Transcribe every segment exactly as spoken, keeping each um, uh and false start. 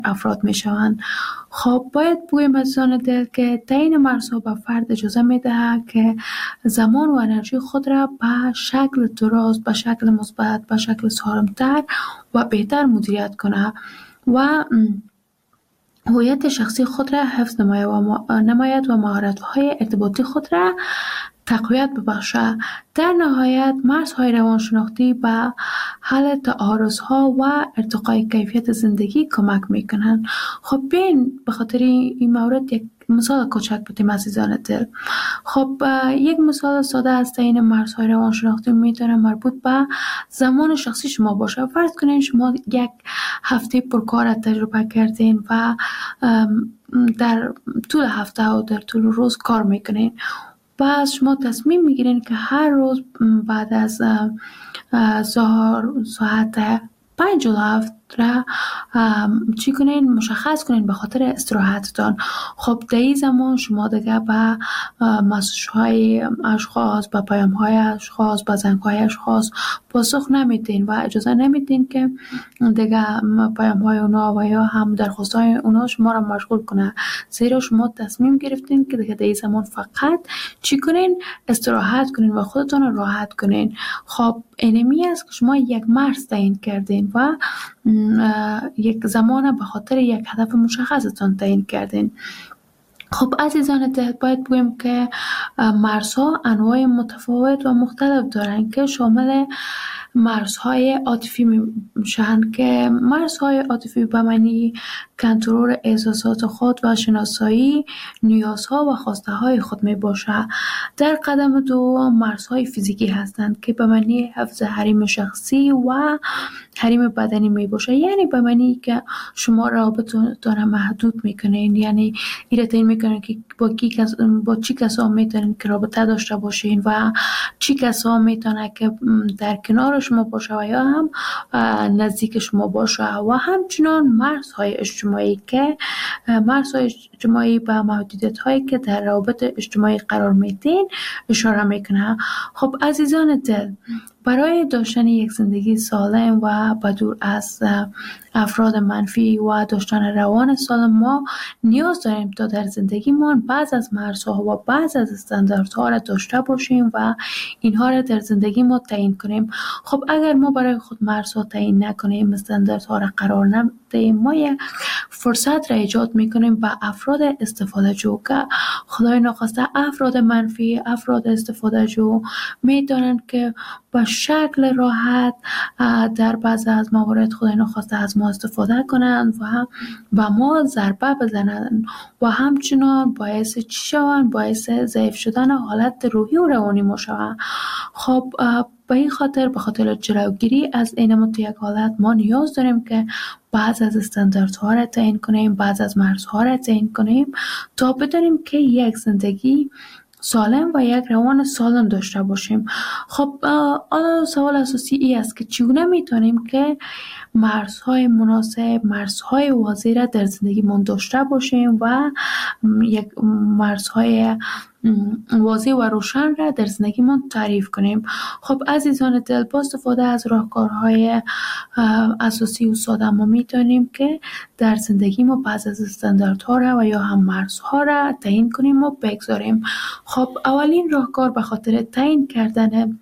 افراد می شوند. خب باید بگویم عزیزان دل که تعیین مرزها به فرد اجازه می دهد که زمان و انرژی خود را به شکل درست، به شکل مثبت، به شکل سالمتر و بهتر مدیریت کنه و هویت شخصی خود را حفظ نماید و نماید و مهارت‌های ارتباطی خود را تقویت ببخشد. در نهایت مرزهای روانشناختی به حل تعارض‌ها و ارتقای کیفیت زندگی کمک می‌کنند. خب بیاین به خاطر این مورد یک مثال کوچک بودیم عزیزان دل. خب یک مثال ساده از تعیین مرزهای روانشناختی میتونه مربوط به زمان شخصی شما باشه. فرض کنین شما یک هفته پرکار تجربه کردین و در طول هفته و در طول روز کار میکنین. بعد شما تصمیم میگیرین که هر روز بعد از ظهر ساعت پنج و هفت را چی کنین؟ مشخص کنین به خاطر استراحتتان. خب در این زمان شما دیگه به مسیج های اشخاص، به پیام های اشخاص، به زنگ های اشخاص پاسخ نمیدین و اجازه نمیدین که دیگه پیام های اونا و یا هم درخواست های اونا شما را مشغول کنه، زیرا شما تصمیم گرفتین که دیگه در این زمان فقط چی کنین؟ استراحت کنین و خودتون را راحت کنین. خب اینمی است که شما یک مرز تعیین کردین و یک زمان به خاطر یک هدف مشخصتان تعیین کردین. خب عزیزان دل باید بگویم که مرزها انواع متفاوت و مختلف دارن که شامل مرزهای عاطفی میشن که مرزهای عاطفی به معنی کنترل احساسات خود و شناسایی نیازها و خواسته های خود می باشه. در قدم دو مرزهای فیزیکی هستند که به معنی حفظ حریم شخصی و حریم بدنی می باشه، یعنی به معنی که شما رابطتون محدود میکنین، یعنی ایرتین میکنین که با کی کس با چی کسا میتونین که رابطه داشته باشین و چی کسا میتونه که در کنار شما باشه و یا هم نزدیک شما باشه. و همچنان مرزهای اجتماعی که مرزهای اجتماعی به محدودیت هایی که در روابط اجتماعی قرار میدین اشاره میکنه. خب عزیزان دل، برای داشتن یک زندگی سالم و بدور از افراد منفی و داشتن روان سالم ما نیاز داریم تا در زندگیمان بعض از مرزها و بعض از استانداردها را داشته باشیم و اینها را در زندگی ما تعیین کنیم. خب اگر ما برای خود مرزها تعیین نکنیم، استانداردها را قرار ندهیم، ما یک فرصت را ایجاد میکنیم به افراد استفاده جو که خدای ناخواسته افراد منفی، افراد استفاده جو میدانند که به شکل راحت در بعض از موارد خدای ناخواسته از ما استفاده کنند و به ما ضربه بزنند و همچنان باعث چی شوند؟ باعث ضعیف شدن حالت روحی و روانی ما شوند. خب به این خاطر به خاطر جلوگیری از این یک حالت ما نیاز داریم که بعض از استانداردها را تعیین کنیم، بعض از مرزها را تعیین کنیم تا بدانیم که یک زندگی سالم و یک روان سالم داشته باشیم. خب حالا سوال اساسی ای است که چگونه میتونیم که مرزهای مناسب، مرزهای واضح را در زندگی من داشته باشیم و یک مرزهای واضح و روشن را در زندگی من تعریف کنیم. خب عزیزان دل، با استفاده از راهکارهای اساسی و ساده ما میتونیم که در زندگی ما بعض از استانداردها را و یا هم مرزها را تعیین کنیم و بگذاریم. خب اولین راهکار به خاطر تعیین کردن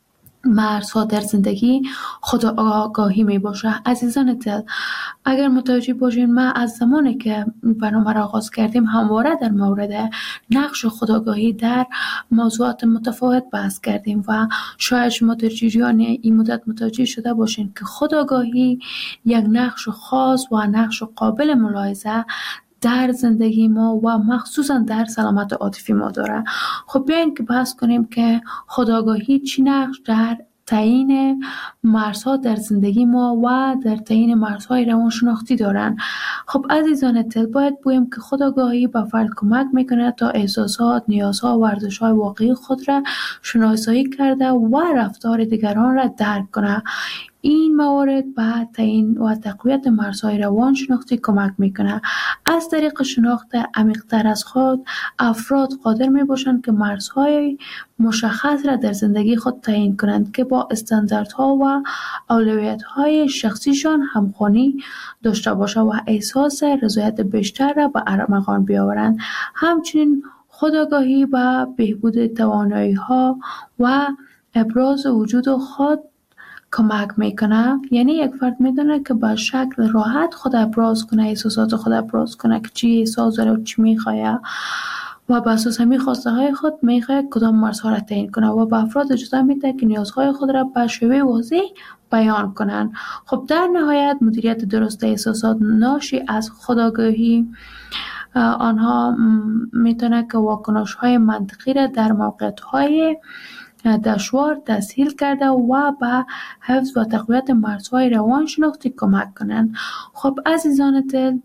مرزها در زندگی خود آگاهی می باشه. عزیزان دل، اگر متوجه باشین ما از زمانی که برنامه را آغاز کردیم همواره در مورد نقش خودآگاهی در موضوعات متفاوت بحث کردیم و شاید شما در جریان این مدت متوجه شده باشین که خودآگاهی یک نقش خاص و نقش قابل ملاحظه در زندگی ما و مخصوصا در سلامت عاطفی ما داره. خب بیاین که بحث کنیم که خودآگاهی چی نقش در تعیین مرزها در زندگی ما و در تعیین مرزهای روانشناختی دارن. خب عزیزان دل، باید بگویم که خودآگاهی به فرد کمک میکنه تا احساسات، نیازها و ارزش‌های واقعی خود را شناسایی کرده و رفتار دیگران را درک کنه. این موارد به تعیین و تقویت مرزهای روانشناختی کمک میکنه. از طریق شناخت عمیق‌تر از خود، افراد قادر می باشند که مرزهای مشخص را در زندگی خود تعیین کنند که با استانداردها و اولویت‌های شخصیشان همخوانی داشته باشد و احساس رضایت بیشتر را به ارمغان بیاورند. همچنین خودآگاهی به بهبود توانایی‌ها و ابراز وجود خود کمک میکنه. یعنی یک فرد میدونه که با شکل راحت خود ابراز کنه، احساسات خود ابراز کنه که چی احساس داره و چی میخواه و بر اساس همین خواسته های خود میخواه کدام مرزها را تعیین کنه و به افراد اجازه میده که نیازهای خود را به شیوه واضح بیان کنند. خب در نهایت مدیریت درست احساسات ناشی از خودآگاهی آنها میتونه که واکنش های منطقی را در موقعیت های دشوار تسهیل کرده و به حفظ و تقویت مرزهای روانشناختی کمک کنند. خب عزیزان دل،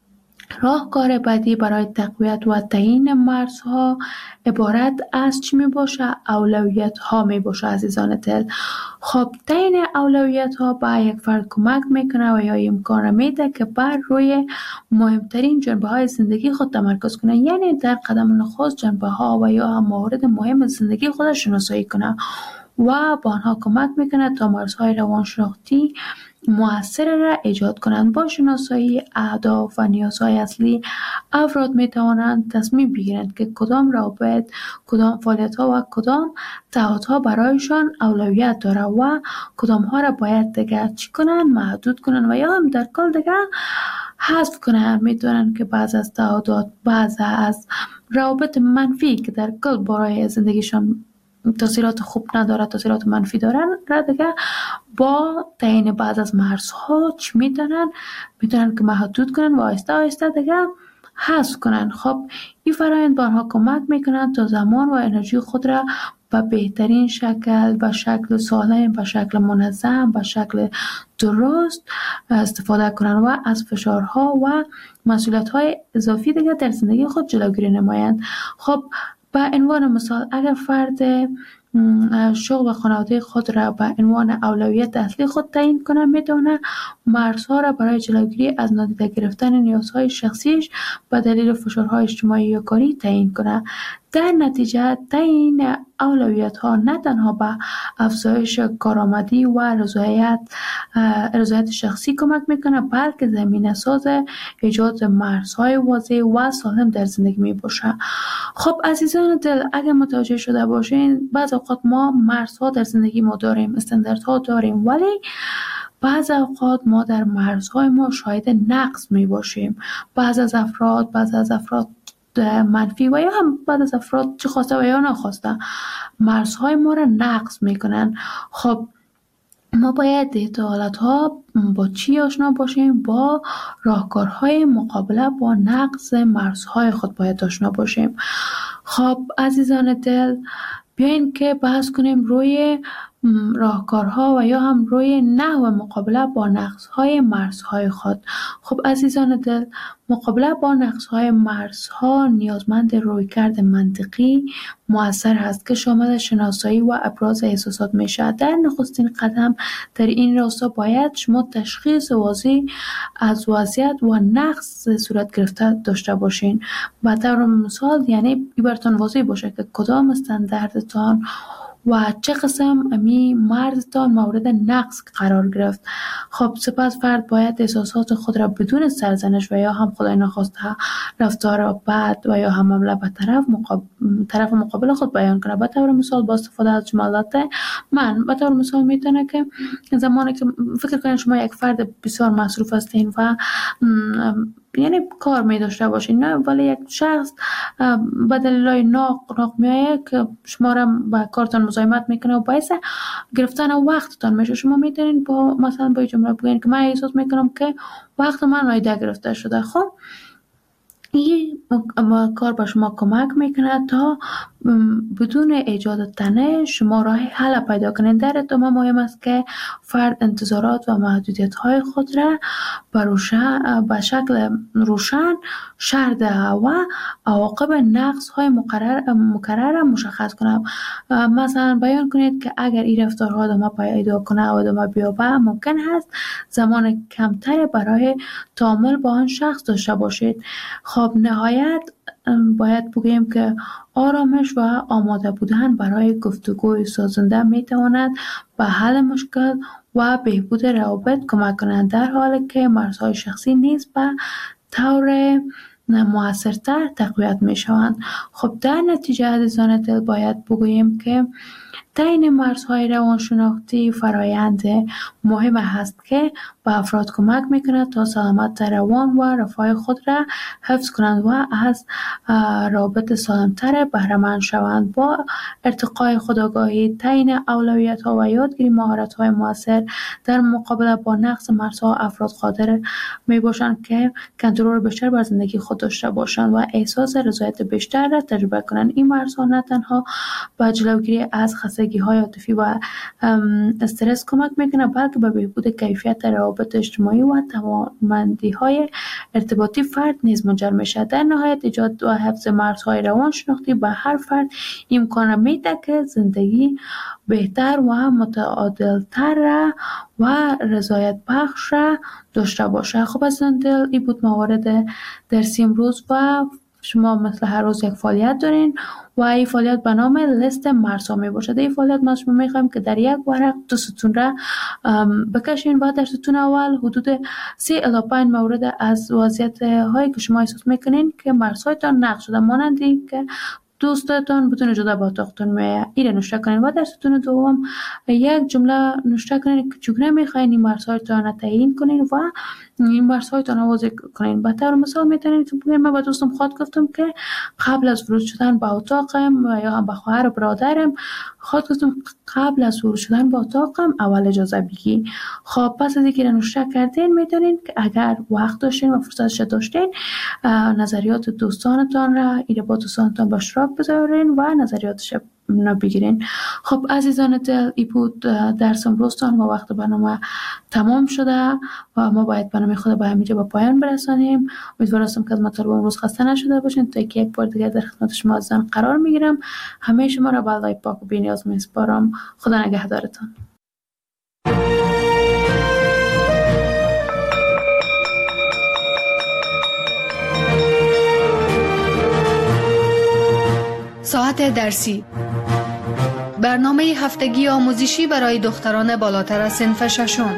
راهکار بعدی برای تقویت و تعیین مرزها عبارت از چی می باشه؟ اولویت ها می باشه عزیزان دل. خب تعیین اولویت ها به یک فرد کمک میکنه و یا امکان را میده که بر روی مهمترین جنبه های زندگی خود تمرکز کنه. یعنی در قدم نخست جنبه ها و یا هم موارد مهم زندگی خود شناسایی کنه و با آنها کمک میکنه تا مرزهای روانشناختی مؤثر را ایجاد کنند. با شناسایی اهداف و نیازهای اصلی، افراد می توانند تصمیم بگیرند که کدام روابط، کدام فعالیت ها و کدام تعهدها برایشان اولویت داره و کدام ها را باید دیگر چی کنند، محدود کنند و یا هم در کل دیگر حذف کنند. می دانند که بعض از تعهدات، بعض از روابط منفی که در کل برای زندگیشان تاثیرات خوب نداره، تاثیرات منفی دارن را دیگه با تعیین بعض از مرزها چی میدونن میتونن که محدود کنن و آهسته آهسته دیگه حذف کنن. خب این فرآیند به آنها کمک میکنن تا زمان و انرژی خود را به بهترین شکل، به شکل سالم، به شکل منظم، به شکل درست استفاده کنن و از فشارها و مسئولیت‌های اضافی دیگه در زندگی خود جلوگیری نمایند. خب به عنوان مثال، اگر فرد شغل و خانواده خود را به عنوان اولویت اصلی خود تعیین کنه، میتونه مرزها را برای جلوگیری از نادیده گرفتن نیازهای شخصیش به دلیل فشارهای اجتماعی یا کاری تعیین کنه. در نتیجه تعیین اولویت ها نه تنها به افزایش کارآمدی و رضایت رضایت شخصی کمک میکنه، بلکه زمینه ساز ایجاد مرزهای واضح و سالم در زندگی می باشه. خب عزیزان دل، اگر متوجه شده باشین، بعض اوقات ما مرزها در زندگی ما داریم، استانداردها داریم، ولی بعض اوقات ما در مرزهای ما شاهد نقص می باشیم. بعض از افراد بعض از افراد منفی و یا هم بعض از افراد چه خواسته و یا نخواسته مرزهای ما را نقض میکنن. خب ما باید دیتا حالتها با چی آشنا باشیم؟ با راهکارهای مقابله با نقض مرزهای خود باید آشنا باشیم. خب عزیزان دل، بیاین که بحث کنیم روی راهکارها و یا هم روی نحو مقابله با نقصهای مرزهای خود. خب عزیزان دل، مقابله با نقصهای مرزها نیازمند رویکرد منطقی مؤثر هست که شامل شناسایی و ابراز احساسات میشه. در نخستین قدم در این راستا باید شما تشخیص واضح از وضعیت و نقص صورت گرفته داشته باشین. به طور مثال، یعنی براتون واضح باشه که کدام استانداردتان و چه قسم امی مرزتان مورد نقص قرار گرفت. خب سپس فرد باید احساسات خود را بدون سرزنش و یا هم خدای نخواسته رفتار بد و یا هم حمله به طرف مقابل طرف مقابل خود بیان کنه. به طور مثال با استفاده از جملات من، به طور مثال میتونه که زمانی که فکر کنید شما یک فرد بسیار مصروف هستین و یعنی کار می داشته باشین، نه ولی یک شخص به دلایل ناق ناق میایه که شما را با کارتان مزاحمت میکنه و باعث گرفتن وقتتان میشه. شما میتونین با مثلا با جمله بگین که من احساس میکنم که وقت من نایده گرفته شده. خب این کار با شما کمک میکنه تا بدون ایجاد تنه شما راه حل پیدا کنید. در ادامه مهم است که فرد انتظارات و محدودیت های خود را به شکل روشن شرح دهد و عواقب نقص های مقرر مکرر مشخص کنید. مثلا بیان کنید که اگر این رفتارها ادامه پیدا کنه و ادامه بیابه ممکن است زمان کمتری برای تعامل با آن شخص داشته باشید. خب نهایت باید بگوییم که آرامش و آماده بودن برای گفتگوی سازنده می تواند به حل مشکل و بهبود روابط کمک کنند، در حالی که مرزهای شخصی نیز به طور موثرتر تقویت می شوند. خب در نتیجه عزیزان دل باید بگوییم که تعیین مرزهای روانشناختی فرایند مهم است که به افراد کمک میکند تا سلامت روان و رفاه خود را حفظ کنند و از رابط سالمتر بهره مند شوند. با ارتقای خودآگاهی، تعیین اولویت‌ها و یادگیری مهارت‌های موثر در مقابله با نقص مرزها، افراد قادر میباشند که کنترل بیشتر بر زندگی خود داشته باشند و احساس رضایت بیشتر را تجربه کنند. این مرزها نه تنها به جلوگیری از خستگی‌های عاطفی و استرس کمک میکنه، بلکه به بهبود کیفیت روابط اجتماعی و توانمندی‌های ارتباطی فرد نیز منجر میشه. در نهایت ایجاد و حفظ مرزهای روانشناختی به هر فرد امکان میده که زندگی بهتر و متعادلتر و رضایت بخش داشته باشه. خب از دل این بود موارد درسی امروز و شما مثل هر روز یک فعالیت دارین و این فعالیت به نام لیست مرزها می باشد. این فعالیت ما شما می خواهیم که در یک ورق دو ستون را بکشین و در ستون اول حدود سی الی پنج مورد از وضعیت هایی که شما احساس میکنین که مرزهایتان نقض شده، مانندی که دوستتان بدون اجازه به اتاقتان میآید، این را نوشته کنین و در ستون دوم یک جمله نوشته کنین که چگونه میخواین این مرزهایتان را تعیین کنین و این مرزهایتان را واضح کنین. به طور مثال میتونید که بگید من به دوستم خود گفتم که قبل از ورود شدن به اتاقم و یا هم به خواهر و برادرم خود گفتم قبل از ورود شدن به اتاقم اول اجازه بگی. خب پس از اینکه نوشته کردین میتونین که اگر وقت داشتین و فرصتش داشتین نظریات دوستانتان را ایره با دوستانتان به اشتراک بذارین و نظریاتش بگیرین. خب عزیزان دل این بود درس امروزتان و وقت برنامه تمام شده و ما باید برنامه خود به همینجا به پایان برسانیم. امیدوارم که از مطالب امروز خسته نشده باشین تا که یک بار دیگر در خدمت شما عزیزان قرار میگیرم. همه شما را به الله پاک و بی‌نیاز میسپارم. خدا نگهدارتان. ساعت درسی، برنامه هفتگی آموزشی برای دختران بالاتر از صنف ششم.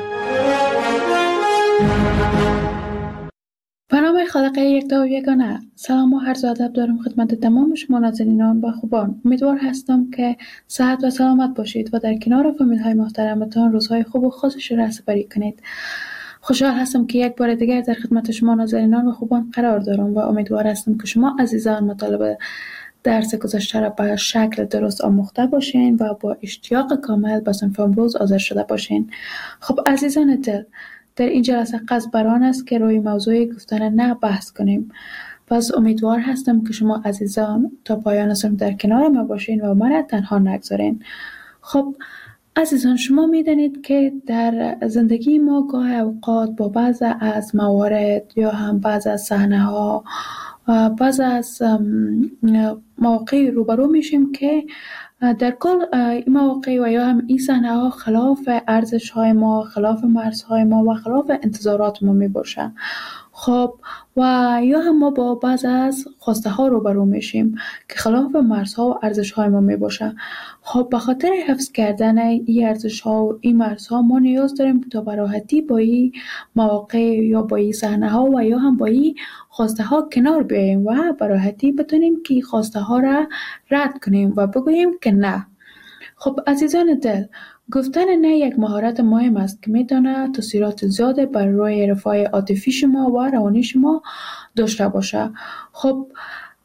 برنامه خالقه یکتا و یگانه. سلام و عرض ادب دارم خدمت تمام شما ناظرینان و خوبان. امیدوار هستم که صحت و سلامت باشید و در کنار فامیل های محترمتان روزهای خوب و خوشش را سپری کنید. خوشحال هستم که یک بار دیگر در خدمت شما ناظرینان و خوبان قرار دارم و امیدوار هستم که شما عزیزان مطالب درس گذشته را به شکل درست آموخته باشین و با اشتیاق کامل به صنف امروز حاضر شده باشین. خب عزیزان دل، در این جلسه قصد بر آن است که روی موضوع گفتن نه بحث کنیم. پس امیدوار هستم که شما عزیزان تا پایان صنف در کنار ما باشین و من تنها نگذارین. خب عزیزان، شما میدانید که در زندگی ما گاه اوقات با بعض از موارد یا هم بعض از صحنه‌ها و بعض از مواقع روبرو میشیم که در کل این مواقع و یا هم این صحنه ها خلاف ارزش های ما، خلاف مرزهای ما و خلاف انتظارات ما می باشه. خب و یا هم ما با بعض از خواسته ها روبرو میشیم که خلاف مرزها و ارزش های ما می باشه. خب به خاطر حفظ کردن این ارزش ها و این مرزها ما نیاز داریم تا به راحتی با این مواقع یا با این صحنه ها و یا هم با این خواسته ها کنار بیاییم و به راحتی بتونیم که خواسته ها را رد کنیم و بگوییم که نه. خب عزیزان دل، گفتن نه یک مهارت مهم است که میتونه تاثیرات زیاده بر روی رفاه عاطفی شما و روانی شما داشته باشه. خب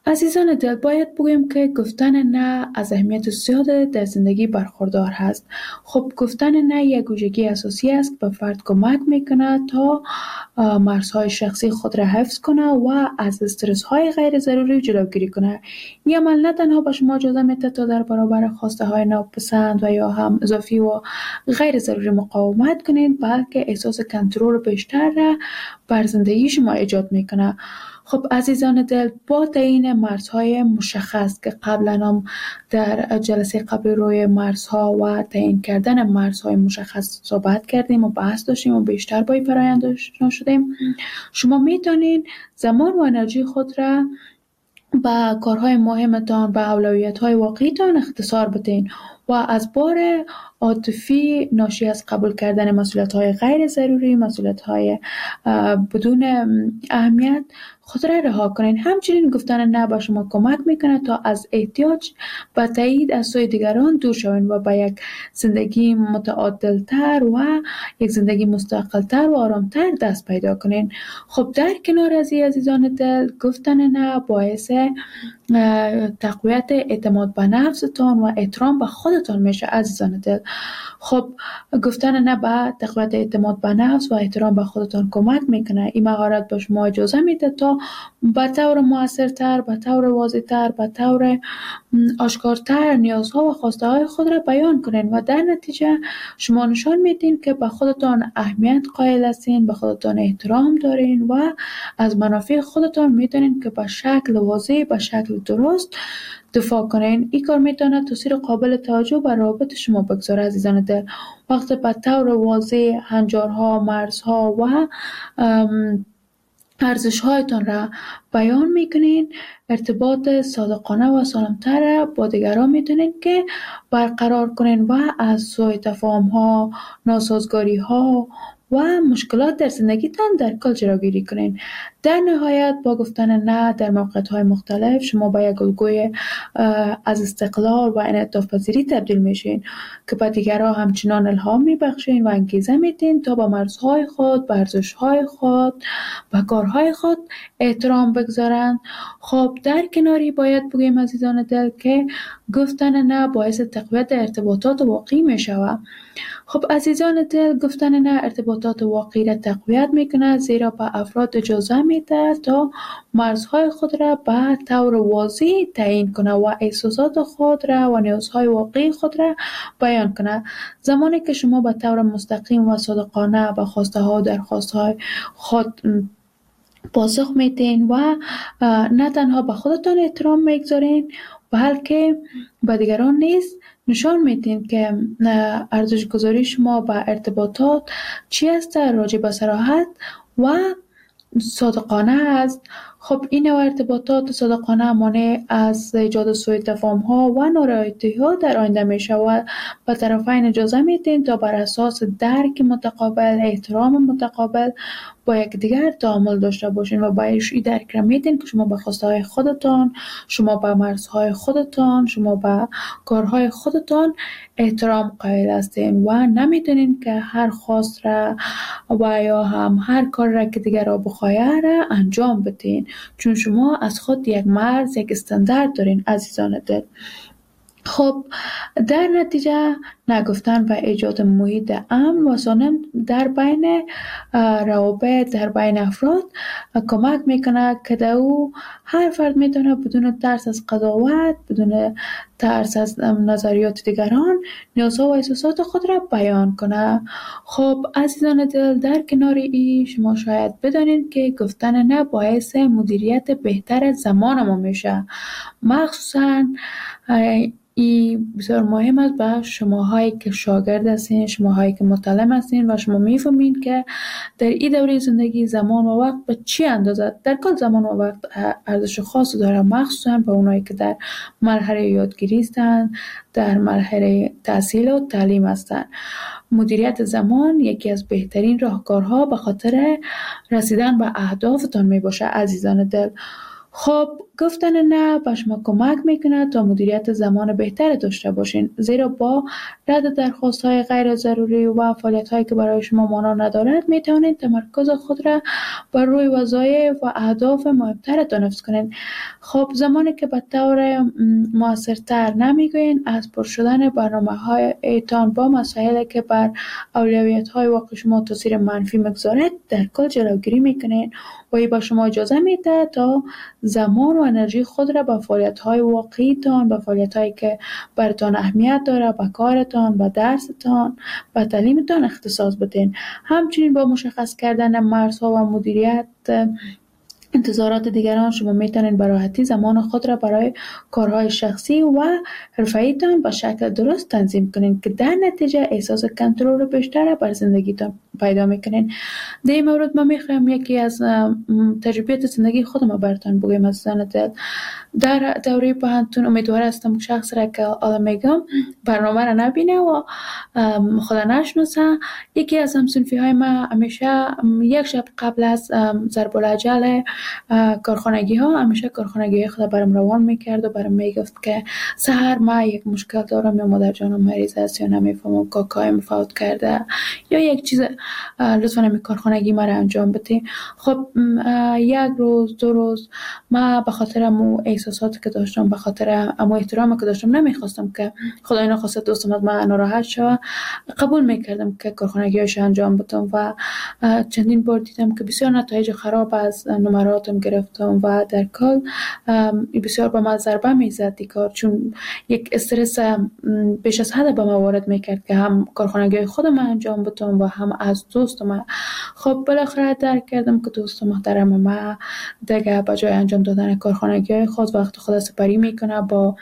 عزیزان دل، باید بگویم که گفتن نه از اهمیت زیاد در زندگی برخوردار هست. خب گفتن نه یک ویژگی اساسی است که به فرد کمک میکنه تا مرزهای شخصی خود را حفظ کنه و از استرس های غیر ضروری جلوگیری کنه. این عمل نه تنها به شما اجازه میده تا در برابر خواسته های ناپسند و یا هم اضافی و غیر ضروری مقاومت کنید، بلکه احساس کنترل بیشتر را بر زندگی شما ایجاد میکنه. خب عزیزان دل، با تعیین مرزهای مشخص که قبلا هم در جلسه قبل روی مرزها و تعیین کردن مرزهای مشخص صحبت کردیم و بحث داشتیم و بیشتر با این فرآیند آشنا شدیم، شما میتونین زمان و انرژی خود را به کارهای مهمتان، به اولویت‌های واقعیتان اختصار بدین و از بار عاطفی ناشی از قبول کردن مسئولیت‌های غیر ضروری، مسئولیت‌های بدون اهمیت خود را رها کنین. همچنین گفتن نه به شما کمک میکنه تا از احتیاج به تایید از سوی دیگران دور شوین و به یک زندگی متعادلتر و یک زندگی مستقلتر و آرامتر دست پیدا کنین. خب در کنار از این عزیزان دل، گفتن نه باعث تقویت اعتماد به نفستان و احترام به خودتان میشه عزیزان دل. خب گفتن نه به تقویت اعتماد به نفس و احترام به خودتان کمک میکنه. این مهارت به شما اجازه میده تا به طور موثرتر، به طور واضح‌تر، به طور آشکارتر نیازها و خواسته های خود را بیان کنین و در نتیجه شما نشان میدین که به خودتان اهمیت قائل هستین، به خودتان احترام دارین و از منافع خودتان میدونین که به شکل واضح، به شکل درست دفاع کنین. این کار میتونه تاثیر قابل توجه بر روابط شما بگذاره عزیزان دل. وقتی به طور واضح هنجارها، مرزها و ارزش‌هایتان را بیان میکنین، ارتباط صادقانه و سالمتر با دیگران میتونین که برقرار کنین و از سوء تفاهم‌ها، ناسازگاری‌ها و مشکلات در زندگیتان در کل جلوگیری کنین. در نهایت با گفتن نه در موقعیت‌های مختلف شما به یک الگوی از استقلال و انعطاف پذیری تبدیل میشین که به دیگران همچنان الهام میبخشین و انگیزه میدین تا با مرزهای خود، به ارزش‌های خود و کارهای خود احترام بگذارن. خب در کناری باید بگیم عزیزان دل که گفتن نه باعث تقویت ارتباطات واقعی میشود. خب عزیزان دل، گفتن نه ارتباطات واقعی را تقویت میکنه، زیرا به افراد اجازه میده تا مرزهای خود را به طور واضح تعیین کنه و احساسات خود را و نیازهای واقعی خود را بیان کنه. زمانی که شما به طور مستقیم و صادقانه به خواسته ها و درخواست های خود پاسخ میدین و نه تنها به خودتان احترام میگذارین بلکه به دیگران نیز نشان میدین که ارزش گذاری شما به ارتباطات چی است، راجع به صراحت و صادقانه است. خب این نوع ارتباطات صادقانه مانع از ایجاد سوء تفاهم ها و نارضایتی ها در آینده می شود. به طرفین اجازه میدین تا بر اساس درک متقابل، احترام متقابل با یک دیگر تعامل داشته باشین و باید این درک را میدین که شما به خواسته های خودتان، شما به مرزهای خودتان، شما به کارهای خودتان احترام قائل هستین و نمیدونین که هر خواست را و یا هم هر کار را که دیگر را بخواهد را انجام بدین، چون شما از خود یک مرز، یک استاندارد دارین عزیزان دل. خب در نتیجه نگفتن و ایجاد محیط امن و سالم در بین روابط، در بین افراد کمک میکنه که در او هر فرد میتونه بدون ترس از قضاوت، بدون ترس از نظریات دیگران نیازها و احساسات خود را بیان کنه. خب عزیزان دل، در کنار ای شما شاید بدانید که گفتن نه باعث مدیریت بهتر زمان ما میشه. مخصوصا این بسیار مهم است به شماهایی که شاگرد هستین، شماهایی که متعلم هستین و شما میفهمین که در این دوره زندگی زمان و وقت به چی اندازه. در کل زمان و وقت ارزش خاصی داره، مخصوصا به اونایی که در مرحله یادگیری هستن، در مرحله تحصیل و تعلیم هستن. مدیریت زمان یکی از بهترین راهکارها به خاطر رسیدن به اهدافتان می باشه عزیزان دل. خب گفتن نه به شما کمک میکنه تا مدیریت زمان بهتر داشته باشین، زیرا با رد درخواست های غیر ضروری و فعالیت هایی که برای شما معنا ندارد می توانید تمرکز خود را بر روی وظایف و اهداف مهمترتان حفظ کنید. خب زمانی که به طور موثرتر نمیگوین از پر شدن برنامه هایتان با مسائلی که بر اولویت های واقعی شما تاثیر منفی میگذارد در کل جلوگیری میکنید و این با شما اجازه میده تا زمان و انرژی خود را به فعالیت های واقعی تان، به فعالیت هایی که براتان اهمیت داره، به کارتان، به درستان، به تعلیمتان اختصاص بدین. همچنین با مشخص کردن مرزها و مدیریت انتظارات دیگران شما میتونید به راحتی زمان خود را برای کارهای شخصی و حرفه‌ایتان به شکل درست تنظیم کنید که در نتیجه احساس کنترل بیشتر بر زندگیتان پیدا میکنین. در این مورد من میخوایم یکی از تجربیات زندگی خودم براتون بگم از دل. در دوره پانتون امیدوار هستم که شخص را که حالا میگم برنامه را نبینه و خدا نشناسه. یکی از همسنفی های ما همیشه یک شب قبل از ضرب الاجل کارخانگی ها همیشه کارخانگی خود برام روان میکرد و برام میگفت که سحر ما یک مشکل دارم، یا مادر جانم مریض است، یا نمیفهمم کاکایم فوت کرده، یا یک چیز لطفا نمی کارخانگی ما را انجام بده. خب یک روز دو روز ما به خاطر امو احساساتی که داشتم، به خاطر امو احترامی که داشتم، نمیخواستم که خدای نخواسته دوستم از من ناراحت شود، قبول میکردم که کارخانگیش انجام بدم و چندین بار دیدم که بسیار نتایج خراب از نمراتم گرفتم و در کل بسیار به من ضربه میزد کار، چون یک استرس بیش از حد به من وارد میکرد که هم کارخانگی خودم انجام بدم و هم از دوستم. خب بالاخره درک کردم که دوست محترم ما دیگه به جای انجام دادن کارخانگی خود وقت خود سپری میکنه با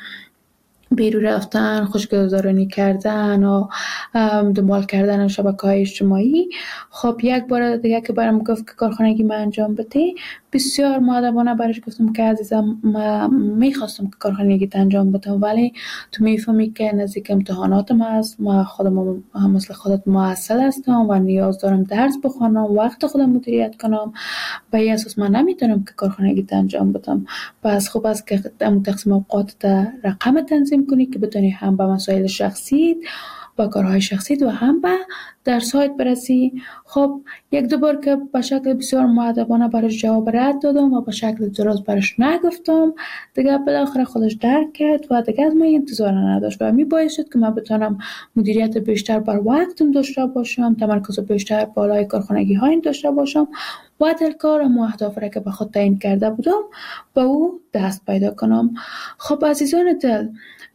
بیرون رفتن، خوشگذرانی کردن و دنبال کردن شبکه‌های اجتماعی. خب یک بار دیگه که برام گفت که کارخانگی من انجام بده، بسیار مؤدبانه برش گفتم که عزیزم من میخواستم که کارخانگی انجام بدم، ولی تو میفهمی که نزدیک امتحاناتم هست، ما خودم هم مثل خودت معسل هستم و نیاز دارم درس بخونم، وقت خودم مدیریت کنم، به این اساس من نمیتونم که کارخانگی انجام بدم. پس خوب است که تقسیم اوقات رقم تنظیم کنی که بتونی هم به مسائل شخصی، با کارهای شخصی و هم به درس‌هایت برسی. خب یک دو بار که به شکل بسیار مؤدبانه برش جواب رد دادم و به شکل درست برش نگفتم، دیگه بالاخره خودش درک کرد و دیگه از من انتظار نداشت و می باعث شد که من بتونم مدیریت بیشتر بر وقتم داشته باشم، تمرکز بیشتر بالای کارخانگی های داشته باشم و در کارم و اهداف را که به خود تعیین کرده بودم به او دست پیدا کنم. خب عزیزان دل،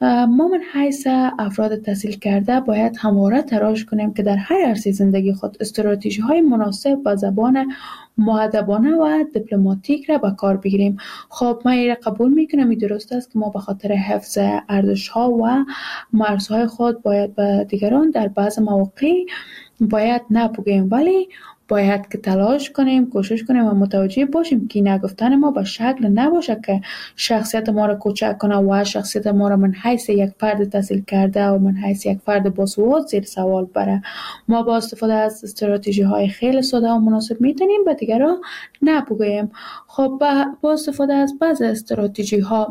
ما من حیث افراد تحصیل کرده باید همواره تلاش کنیم که در هر عرصه زندگی خود استراتژی های مناسب با زبان مؤدبانه و دیپلماتیک را به کار بگیریم. خب من این را قبول میکنم، این درست است که ما به خاطر حفظ ارزش ها و مرزهای خود باید به دیگران در بعض مواقع باید نبگیم، ولی باید که تلاش کنیم، کوشش کنیم و متوجه باشیم که نگفتن ما به شکل نباشه که شخصیت ما را کوچک کنه و شخصیت ما را من حیث یک فرد تحصیل کرده و من حیث یک فرد باسواد زیر سوال بره. ما با استفاده از استراتژی های خیلی ساده و مناسب میتونیم به دیگران نبگیم. خب با استفاده از بعض استراتژی ها،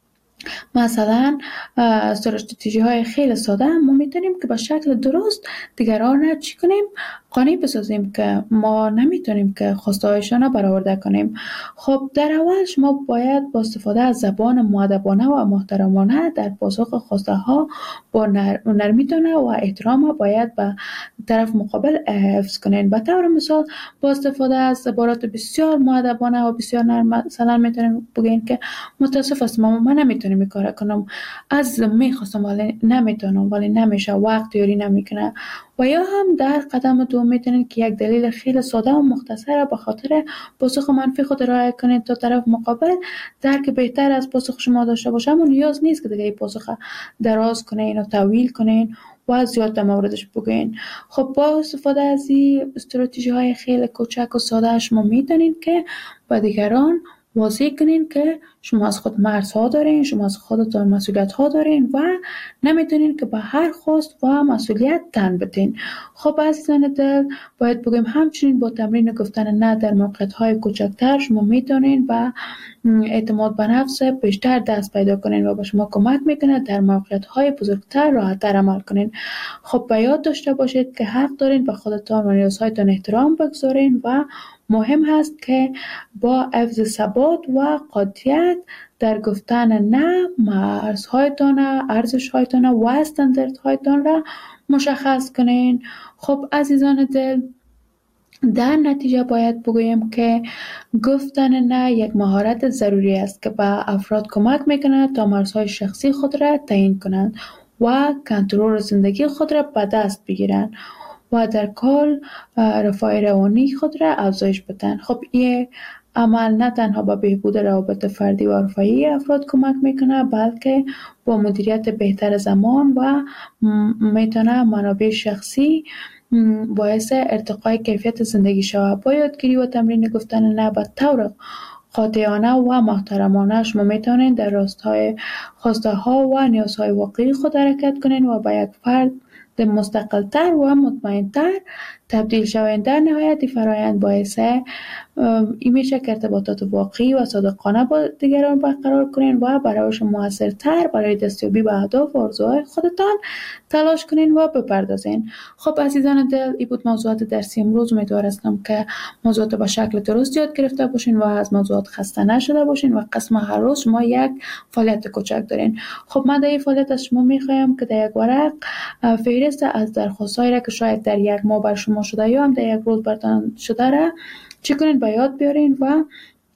مثلا استراتژی های خیلی ساده، ما میتونیم که به شکل درست دیگران را چی کنیم؟ قانع بسازیم که ما نمیتونیم که خواسته هایشان را برآورده کنیم. خب در اول شما باید با استفاده از زبان مؤدبانه و محترمانه در پاسخ خواسته ها با نرمیتونه و احترام باید به طرف مقابل حفظ کنین. به طور مثال با استفاده از عبارات بسیار مؤدبانه و بسیار نرم مثلا میتونیم بگین که متاسف هستم اما من نمیتونم این کار کنم، از میخواستم ولی نمیتونم، ولی نمیشه، وقت یاری نمیکنه. و یا هم در قدم دوم میتونید که یک دلیل خیلی ساده و مختصر به خاطر پاسخ منفی خود رعایت کنید تا طرف مقابل درک بهتر از پاسخ شما داشته باشه، اما نیاز نیست که دیگه این پاسخ دراز کنین و طویل کنین و زیاد در موردش بگین. خب با استفاده از این استراتژی های خیلی کوچک و ساده شما میتونید که با دیگران واضح کنین که شما از خود مرزها دارین، شما از خودتان مسئولیت ها دارین و نمیتونین که به هر خواست و مسئولیت تن بدین. خب عزیزان دل، باید بگیم همچنین با تمرین گفتن نه در موقعیت های کوچکتر شما میتونین و اعتماد به نفس بیشتر دست پیدا کنین و به شما کمک میکنه در موقعیت های بزرگتر راحت‌تر عمل کنین. خب به یاد داشته باشید که حق دارین به خودتان و نیازهایتان احترام بگذارین و مهم هست که با حفظ ثبات و قاطعیت در گفتن نه مرزهایتان، ارزش‌هایتان و استانداردهایتان را مشخص کنین. خب عزیزان دل، در نتیجه باید بگویم که گفتن نه یک مهارت ضروری است که به افراد کمک میکنه تا مرزهای شخصی خود را تعیین کنند و کنترل زندگی خود را به دست بگیرند و در کل رفاه روانی خود را افزایش بدن. خب این عمل نه تنها به بهبود روابط فردی و رفاهی افراد کمک میکنه، بلکه با مدیریت بهتر زمان و میتونه منابع شخصی باعث ارتقای کیفیت زندگی شود. با یادگیری و تمرین گفتن نه به طور قاطعانه و محترمانه شما میتونید در راستای خواسته ها و نیازهای واقعی خود حرکت کنین و به یک فرد مستقل‌تر و مطمئن‌تر تبدیل شوند. در نهایت فرایند باعث این میشه که ارتباطات واقعی و صادقانه با دیگران برقرار کنین و برای شما موثرتر برای دستیابی به اهداف و آرزوهای خودتان تلاش کنین و بپردازین. خب عزیزان دل، این بود موضوعات درسی امروز. امیدوار هستم که موضوعات به شکل درست یاد گرفته باشین و از موضوعات خسته نشده باشین و قسم هر روز شما یک فعالیت کوچک دارین. خب من در این فعالیت از شما میخوایم که در یک ورق فهرست از درخواستایی را که شاید در یک ماه بر شما شده یا هم در یک روز برتان شده را چی کنین به یاد بیارین و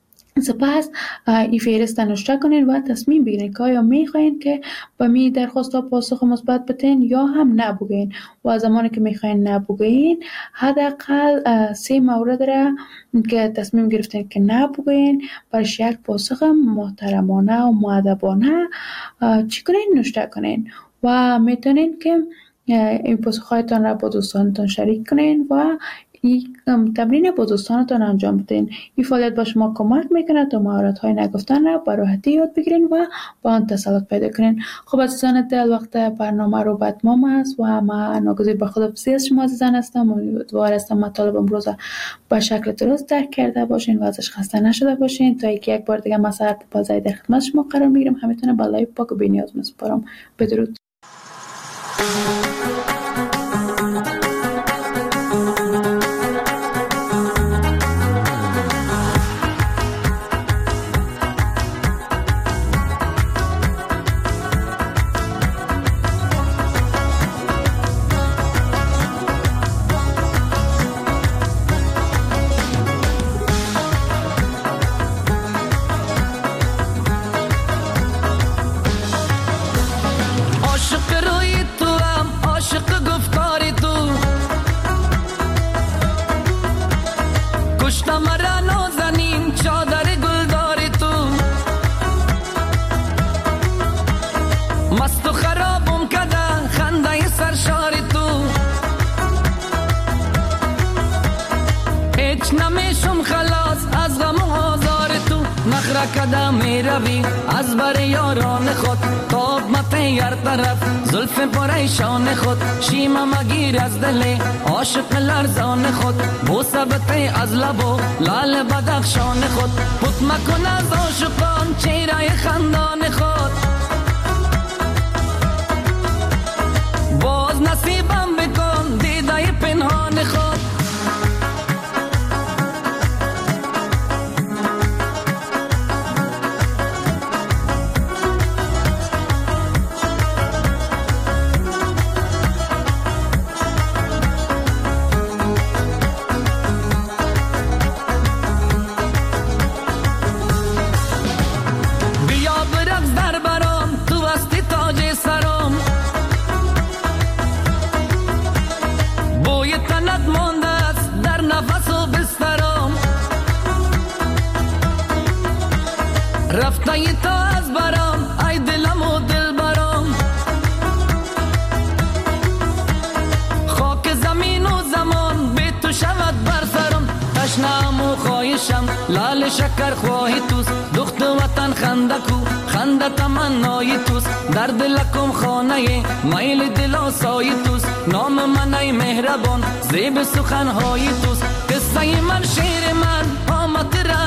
سپس این فهرست نوشته کنین و تصمیم بگیرین که آیا میخواین که به می درخواست ها پاسخ مثبت بدین یا هم نبگین. و زمانی که میخواین نبگین حداقل سه مورد را که تصمیم گرفتین که نبگین برش یک پاسخ محترمانه و مؤدبانه چی کنین نوشته کنین و میتونین که این پاسخ‌هایتان را با دوستانتان شریک کنین و این تمرین با دوستانتان انجام بدین. این فعالیت با شما کمک میکنه تا مهارت‌های نگفتن را به راحتی یاد بگیرین و با آن تسلط پیدا کنین. خب عزیزان دل، وقت برنامه رو به اتمام است و من ناگزیر به خداحافظی از شما عزیزان هستم. امیدوار هستم مطالب امروز به شکل درست درک کرده باشین و ازش خسته نشده باشین. تا اینکه یک بار دیگه مساعد پازای در خدمت شما قرار میگیرم، همیتونه بالای پاک و بی‌نیاز میسپارم. بدرود. کدام می روی از بر یاران خود، تاب متیار طرف زلف پریشان خود، شیما مگیر از دل عاشق لرزان خود، بوسه بته از لبو لال بدخشان خود، پت مکن از عاشقان چهره خندان خود، باز نصیبم بکن دیده پنهان خود. رفتای تو از برام ای دلم و دل برام، خاک زمین و زمان به تو شود بر سرم، تشنم و خواهشم لال شکر خواهی توست، دخت وطن خنده کو، خنده تمنای توست، در دل کم خانه میل دل آسای توست، نام من ای مهربان زیب سخنهای توست، قصه من شیر من آمد را